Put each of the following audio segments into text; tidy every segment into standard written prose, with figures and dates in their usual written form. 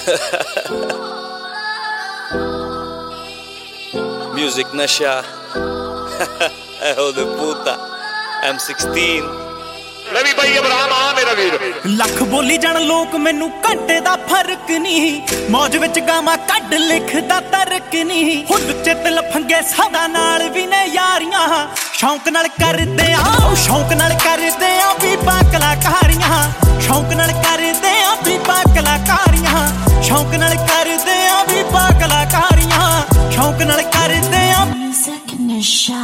Music nasha. Eho de puta. M16 ਲਵੀ ਬਾਈ ਇਬਰਾਹਿਮ ਆ ਮੇਰਾ ਵੀਰ ਲੱਖ ਬੋਲੀ ਜਾਣ ਲੋਕ ਮੈਨੂੰ ਘੰਟੇ ਦਾ ਫਰਕ ਨਹੀਂ ਮੌਜ ਵਿੱਚ ਗਾਵਾਂ ਕੱਢ ਲਿਖਦਾ ਤਰਕ ਨਹੀਂ ਹੁੱਲ ਚਿੱਤ ਲਫੰਗੇ ਸਦਾ ਨਾਲ ਵੀ ਨੇ ਯਾਰੀਆਂ ਸ਼ੌਂਕ ਨਾਲ ਕਰਦੇ ਆ ਵੀ ਕਲਾਕਾਰੀਆਂ ਸ਼ੌਂਕ ਨਾਲ ਕਰਦੇ ਆ ਵੀ ਕਲਾਕਾਰੀਆਂ ਸ਼ੌਂਕ ਨਾਲ ਕਰਦੇ ਆ ਵੀ ਕਲਾਕਾਰੀਆਂ ਸ਼ੌਂਕ ਨਾਲ ਕਰਦੇ ਆ Music nasha.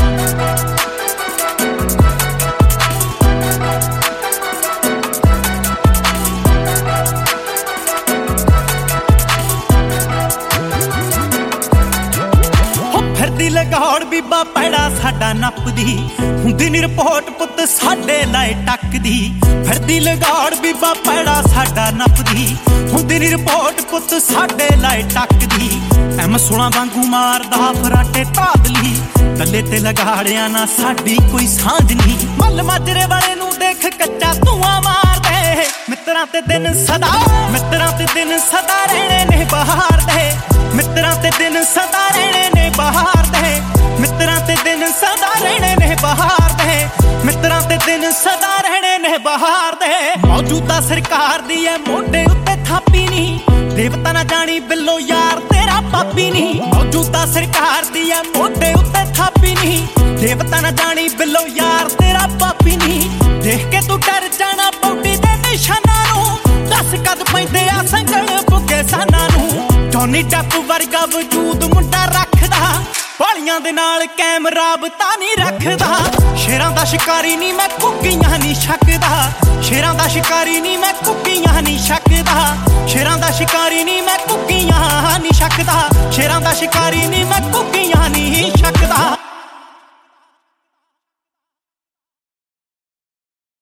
ਫਿਰਦੀ ਲਗਾਉੜ ਬੀਬਾ ਪੈੜਾ ਸਾਡਾ ਨੱਪਦੀ ਹੁੰਦੀ ਨੀ ਰਿਪੋਰਟ ਪੁੱਤ ਸਾਡੇ ਲਾਏ ਟੱਕਦੀ ਫਿਰਦੀ ਲਗਾਉੜ ਬੀਬਾ ਪੈੜਾ ਸਾਡਾ ਨੱਪਦੀ ਹੁੰਦੀ ਨੀ ਰਿਪੋਰਟ ਪੁੱਤ ਸਾਡੇ ਲਾਏ ਟੱਕਦੀ M16 ਵਾਂਗੂ ਮਾਰਦਾ ਫਰਾਟੇ ਧਾਦਲੀ ਕੱਲੇ ਤੇ ਲਗਾੜਿਆ ਨਾ ਸਾਡੀ ਕੋਈ ਸਾਂਝ ਨਹੀਂ ਮੱਲ ਮਾਜਰੇ ਵਾਲੇ ਨੂੰ ਦੇਖ ਕੱਚਾ ਧੂਆਂ ਮਾਰਦੇ ਮਿੱਤਰਾਂ ਤੇ ਦਿਨ ਸਦਾ ਰਹਿਣੇ ਨੇ ਬਹਾਰ ਦੇ ਮਿੱਤਰਾਂ ਤੇ ਦਿਨ ਸਦਾ ਰਹਿਣੇ ਨੇ ਬਹਾਰ ਦੇ ਮਿੱਤਰਾਂ ਤੇ ਦਿਨ ਸਦਾ ਰਹਿਣੇ ਨੇ ਬਹਾਰ ਦੇ ਮਿੱਤਰਾਂ ਤੇ ਦਿਨ ਸਦਾ ਰਹਿਣੇ ਨੇ ਬਹਾਰ ਦੇ ਮੌਜੂਦਾ ਸਰਕਾਰ ਦੀ ਐ ਮੋਢੇ ਉੱਤੇ ਥਾਪੀ ਨਹੀਂ ਦੇਵਤਾ ਨਾ ਜਾਣੀ ਬਿੱਲੋ ਯਾਰ ਤੇਰਾ ਪਾਪੀ ਨਹੀਂ ਮੌਜੂਦਾ ਸਰਕਾਰ ਦੀ ਐ ਮੋਢੇ ਉੱਤੇ ਥਾਪੀ ਨਹੀਂ ਦੇਵਤਾ ਨਾ ਜਾਣੀ ਬਿੱਲੋ ਯਾਰ ਤੇਰਾ ਪਾਪੀ ਨਹੀਂ ਦੇਖ ਕੇ ਤੂੰ ਡਰ ਜਾਣਾ ਬੌਡੀ ਦੇ ਨਿਸ਼ਾਨਾਂ ਨੂੰ ਦੱਸ ਕਦ ਪੈਂਦੇ ਆ ਸੰਗਲ ਬੁੱਗੇ ਸਾਨਾਂ ਨੂੰ ਜੌਨੀ ਡੱਪ ਵਰਗਾ ਵਜੂਦ ਮੁੰਡਾ ਰੱਖਦਾ ਵਾਲੀਆਂ ਦੇ ਨਾਲ ਕੈਮਰਾ ਬਤਾ ਨਹੀਂ ਰੱਖਦਾ ਸ਼ੇਰਾਂ ਦਾ ਸ਼ਿਕਾਰੀ ਨਹੀਂ ਮੈਂ ਕੁੱਕੀਆਂ ਨਹੀਂ ਛੱਕਦਾ ਸ਼ੇਰਾਂ ਦਾ ਸ਼ਿਕਾਰੀ ਨਹੀਂ ਮੈਂ ਕੁੱਕੀਆਂ ਨਹੀਂ ਛੱਕਦਾ ਸ਼ੇਰਾਂ ਦਾ ਸ਼ਿਕਾਰੀ ਨਹੀਂ ਮੈਂ ਕੁੱਕੀਆਂ ਨਹੀਂ ਛੱਕਦਾ ਸ਼ੇਰਾਂ ਦਾ ਸ਼ਿਕਾਰੀ ਨਹੀਂ ਮੈਂ ਕੁੱਕੀਆਂ ਨਹੀਂ ਛੱਕਦਾ